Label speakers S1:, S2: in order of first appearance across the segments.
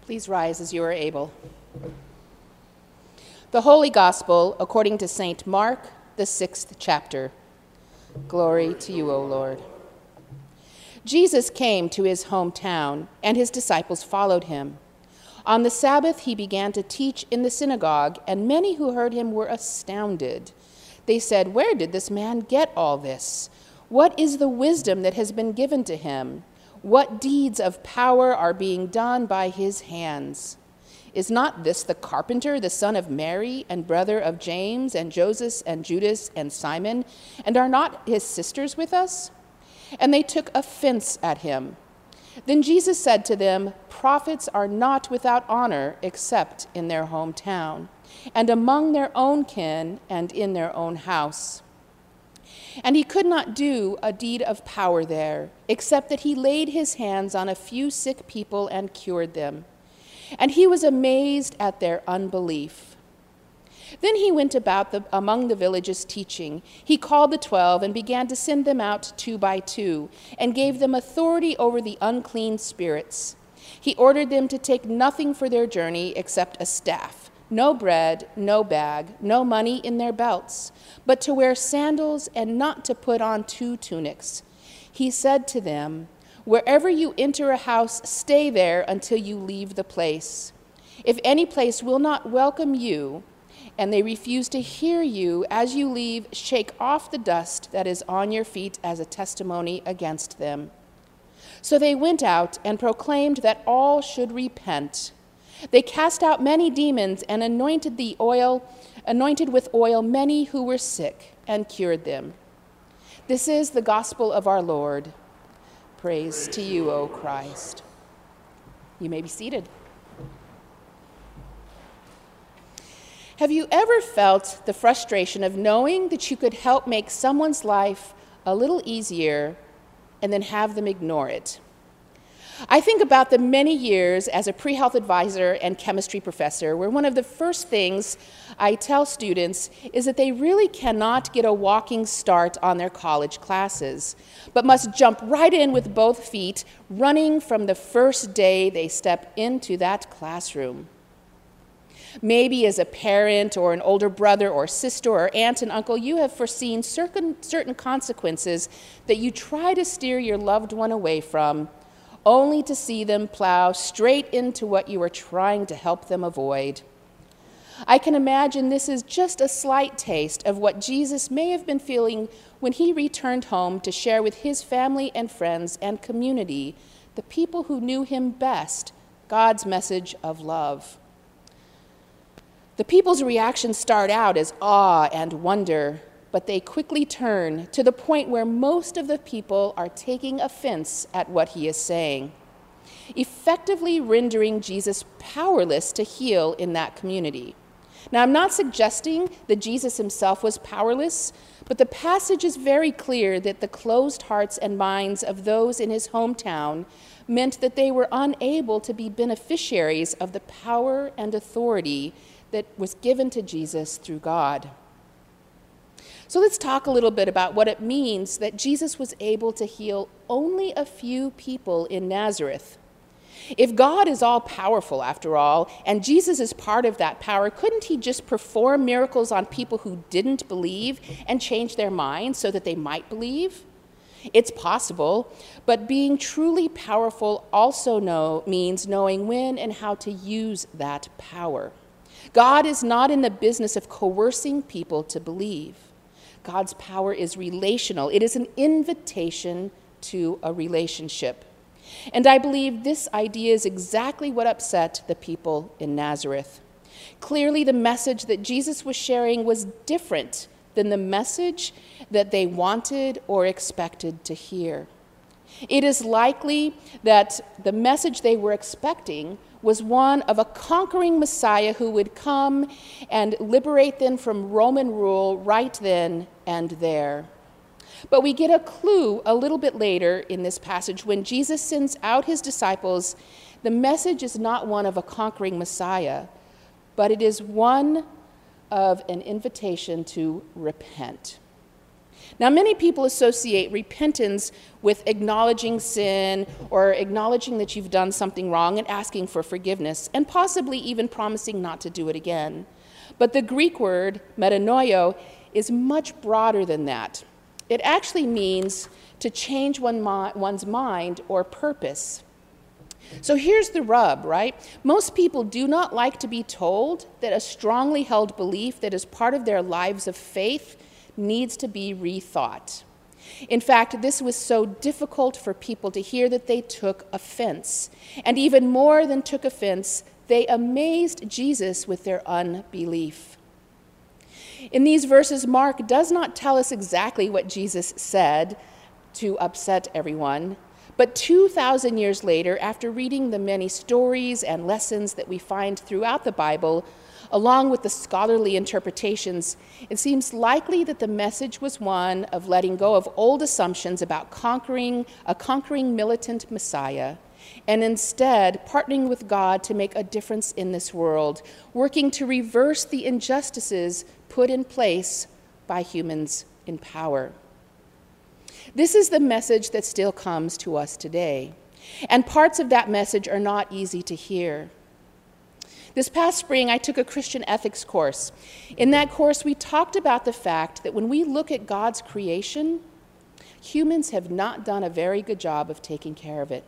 S1: Please rise as you are able. The Holy Gospel according to St. Mark, the 6th chapter. Glory to you, O Lord. Jesus came to his hometown, and his disciples followed him. On the Sabbath, he began to teach in the synagogue, and many who heard him were astounded. They said, "Where did this man get all this? What is the wisdom that has been given to him? What deeds of power are being done by his hands? Is not this the carpenter, the son of Mary, and brother of James, and Joseph, and Judas, and Simon? And are not his sisters with us?" And they took offense at him. Then Jesus said to them, "Prophets are not without honor except in their hometown, and among their own kin, and in their own house." And he could not do a deed of power there, except that he laid his hands on a few sick people and cured them. And he was amazed at their unbelief. Then he went about among the villages teaching. He called the 12 and began to send them out 2 by 2, and gave them authority over the unclean spirits. He ordered them to take nothing for their journey except a staff, no bread, no bag, no money in their belts, but to wear sandals and not to put on 2 tunics. He said to them, "Wherever you enter a house, stay there until you leave the place. If any place will not welcome you, and they refuse to hear you as you leave, shake off the dust that is on your feet as a testimony against them." So they went out and proclaimed that all should repent. They cast out many demons and anointed with oil many who were sick, and cured them. This is the gospel of our Lord. Praise to you, O Christ. You may be seated. Have you ever felt the frustration of knowing that you could help make someone's life a little easier and then have them ignore it? I think about the many years as a pre-health advisor and chemistry professor, where one of the first things I tell students is that they really cannot get a walking start on their college classes, but must jump right in with both feet, running from the first day they step into that classroom. Maybe as a parent or an older brother or sister or aunt and uncle, you have foreseen certain consequences that you try to steer your loved one away from, only to see them plow straight into what you are trying to help them avoid. I can imagine this is just a slight taste of what Jesus may have been feeling when he returned home to share with his family and friends and community, the people who knew him best, God's message of love. The people's reactions start out as awe and wonder, but they quickly turn to the point where most of the people are taking offense at what he is saying, effectively rendering Jesus powerless to heal in that community. Now, I'm not suggesting that Jesus himself was powerless, but the passage is very clear that the closed hearts and minds of those in his hometown meant that they were unable to be beneficiaries of the power and authority that was given to Jesus through God. So let's talk a little bit about what it means that Jesus was able to heal only a few people in Nazareth. If God is all powerful, after all, and Jesus is part of that power, couldn't he just perform miracles on people who didn't believe and change their minds so that they might believe? It's possible, but being truly powerful also means knowing when and how to use that power. God is not in the business of coercing people to believe. God's power is relational. It is an invitation to a relationship. And I believe this idea is exactly what upset the people in Nazareth. Clearly, the message that Jesus was sharing was different than the message that they wanted or expected to hear. It is likely that the message they were expecting was one of a conquering Messiah who would come and liberate them from Roman rule right then and there. But we get a clue a little bit later in this passage when Jesus sends out his disciples. The message is not one of a conquering Messiah, but it is one of an invitation to repent. Now, many people associate repentance with acknowledging sin or acknowledging that you've done something wrong and asking for forgiveness, and possibly even promising not to do it again. But the Greek word, metanoio, is much broader than that. It actually means to change one's mind or purpose. So here's the rub, right? Most people do not like to be told that a strongly held belief that is part of their lives of faith needs to be rethought. In fact, this was so difficult for people to hear that they took offense. And even more than took offense, they amazed Jesus with their unbelief. In these verses, Mark does not tell us exactly what Jesus said to upset everyone, but 2,000 years later, after reading the many stories and lessons that we find throughout the Bible, along with the scholarly interpretations, it seems likely that the message was one of letting go of old assumptions about a conquering militant Messiah, and instead partnering with God to make a difference in this world, working to reverse the injustices put in place by humans in power. This is the message that still comes to us today, and parts of that message are not easy to hear. This past spring, I took a Christian ethics course. In that course, we talked about the fact that when we look at God's creation, humans have not done a very good job of taking care of it.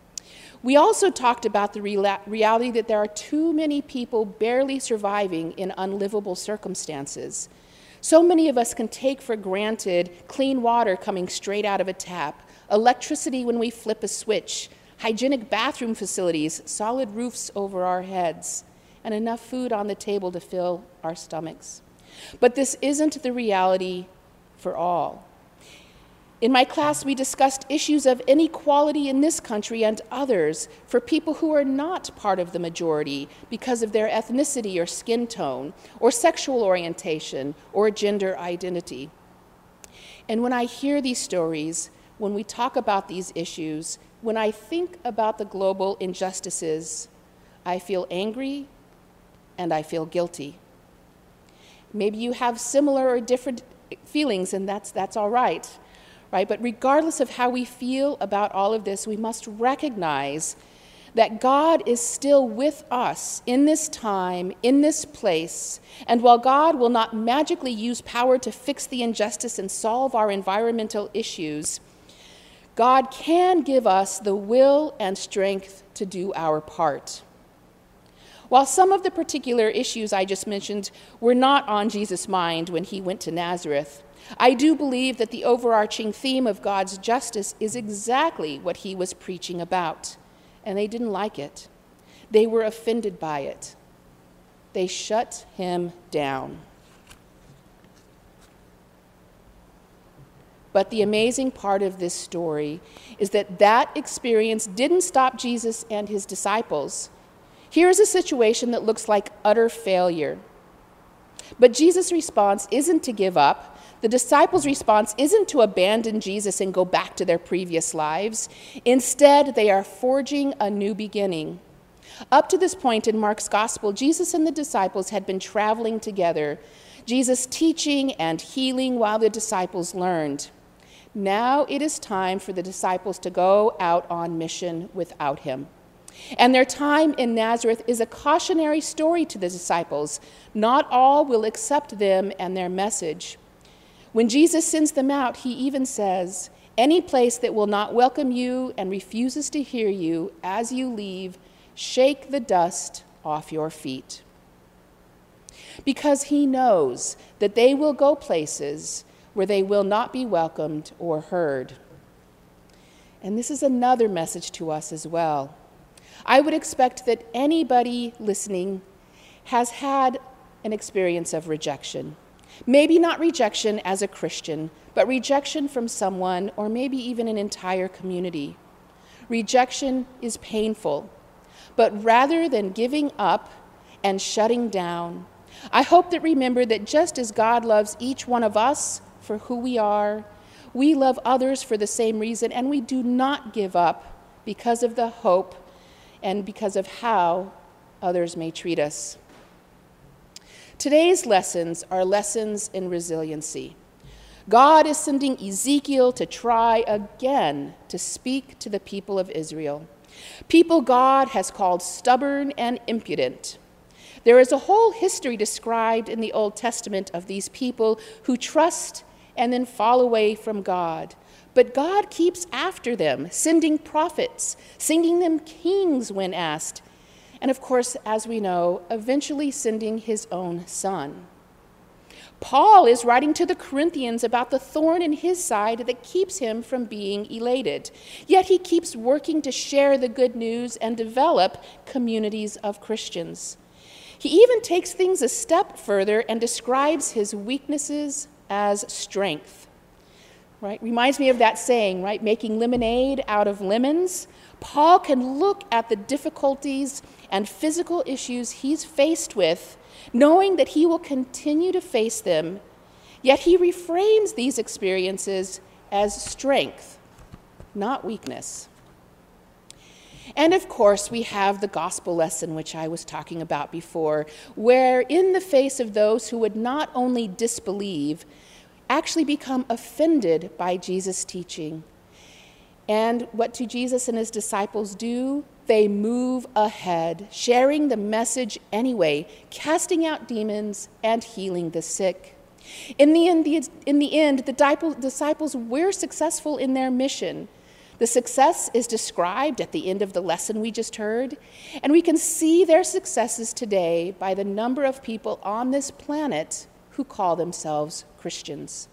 S1: We also talked about the reality that there are too many people barely surviving in unlivable circumstances. So many of us can take for granted clean water coming straight out of a tap, electricity when we flip a switch, hygienic bathroom facilities, solid roofs over our heads, and enough food on the table to fill our stomachs. But this isn't the reality for all. In my class, we discussed issues of inequality in this country and others for people who are not part of the majority because of their ethnicity or skin tone, or sexual orientation, or gender identity. And when I hear these stories, when we talk about these issues, when I think about the global injustices, I feel angry and I feel guilty. Maybe you have similar or different feelings, and that's all right? But regardless of how we feel about all of this, we must recognize that God is still with us in this time, in this place. And while God will not magically use power to fix the injustice and solve our environmental issues, God can give us the will and strength to do our part. While some of the particular issues I just mentioned were not on Jesus' mind when he went to Nazareth, I do believe that the overarching theme of God's justice is exactly what he was preaching about, and they didn't like it. They were offended by it. They shut him down. But the amazing part of this story is that that experience didn't stop Jesus and his disciples. Here's a situation that looks like utter failure. But Jesus' response isn't to give up. The disciples' response isn't to abandon Jesus and go back to their previous lives. Instead, they are forging a new beginning. Up to this point in Mark's gospel, Jesus and the disciples had been traveling together, Jesus teaching and healing while the disciples learned. Now it is time for the disciples to go out on mission without him. And their time in Nazareth is a cautionary story to the disciples. Not all will accept them and their message. When Jesus sends them out, he even says, "Any place that will not welcome you and refuses to hear you as you leave, shake the dust off your feet." Because he knows that they will go places where they will not be welcomed or heard. And this is another message to us as well. I would expect that anybody listening has had an experience of rejection. Maybe not rejection as a Christian, but rejection from someone or maybe even an entire community. Rejection is painful, but rather than giving up and shutting down, I hope that remember that just as God loves each one of us for who we are, we love others for the same reason, and we do not give up because of the hope and because of how others may treat us. Today's lessons are lessons in resiliency. God is sending Ezekiel to try again to speak to the people of Israel, people God has called stubborn and impudent. There is a whole history described in the Old Testament of these people who trust and then fall away from God. But God keeps after them, sending prophets, sending them kings when asked, and of course, as we know, eventually sending his own son. Paul is writing to the Corinthians about the thorn in his side that keeps him from being elated. Yet he keeps working to share the good news and develop communities of Christians. He even takes things a step further and describes his weaknesses as strength. Right? Reminds me of that saying, right? Making lemonade out of lemons. Paul can look at the difficulties and physical issues he's faced with, knowing that he will continue to face them, yet he reframes these experiences as strength, not weakness. And of course, we have the gospel lesson, which I was talking about before, where in the face of those who would not only disbelieve, actually become offended by Jesus' teaching. And what do Jesus and his disciples do? They move ahead, sharing the message anyway, casting out demons and healing the sick. In the end, the disciples were successful in their mission. The success is described at the end of the lesson we just heard, and we can see their successes today by the number of people on this planet who call themselves Christians.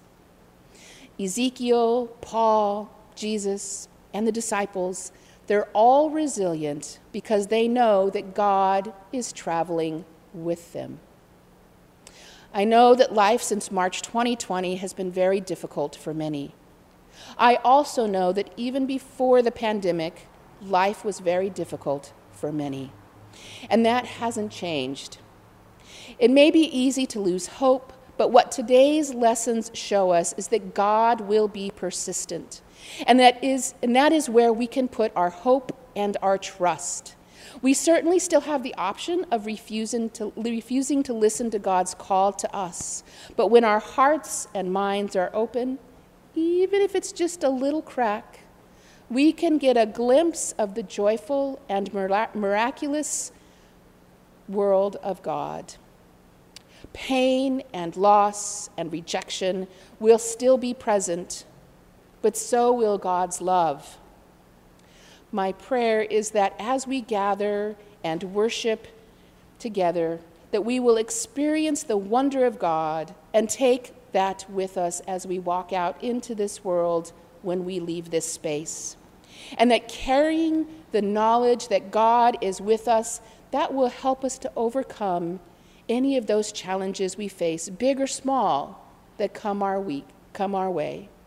S1: Ezekiel, Paul, Jesus, and the disciples, they're all resilient because they know that God is traveling with them. I know that life since March 2020 has been very difficult for many. I also know that even before the pandemic, life was very difficult for many. And that hasn't changed. It may be easy to lose hope, but what today's lessons show us is that God will be persistent. And that is where we can put our hope and our trust. We certainly still have the option of refusing to listen to God's call to us. But when our hearts and minds are open, even if it's just a little crack, we can get a glimpse of the joyful and miraculous world of God. Pain and loss and rejection will still be present, but so will God's love. My prayer is that as we gather and worship together, that we will experience the wonder of God and take that with us as we walk out into this world when we leave this space. And that carrying the knowledge that God is with us, that will help us to overcome any of those challenges we face, big or small, that come our way.